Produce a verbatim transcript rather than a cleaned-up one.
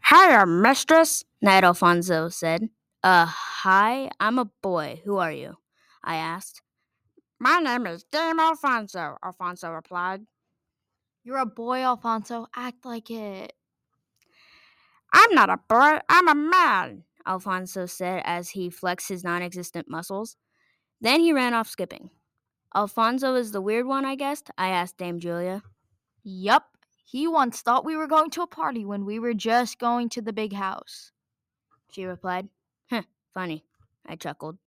Hiya, mistress, Knight Alfonso said. Uh, hi, I'm a boy. Who are you? I asked. My name is Dame Alfonso, Alfonso replied. You're a boy, Alfonso. Act like it. I'm not a boy, I'm a man, Alfonso said as he flexed his non existent muscles. Then he ran off skipping. Alfonso is the weird one, I guessed? I asked Dame Julia. Yup. He once thought we were going to a party when we were just going to the big house. She replied. Huh, funny. I chuckled.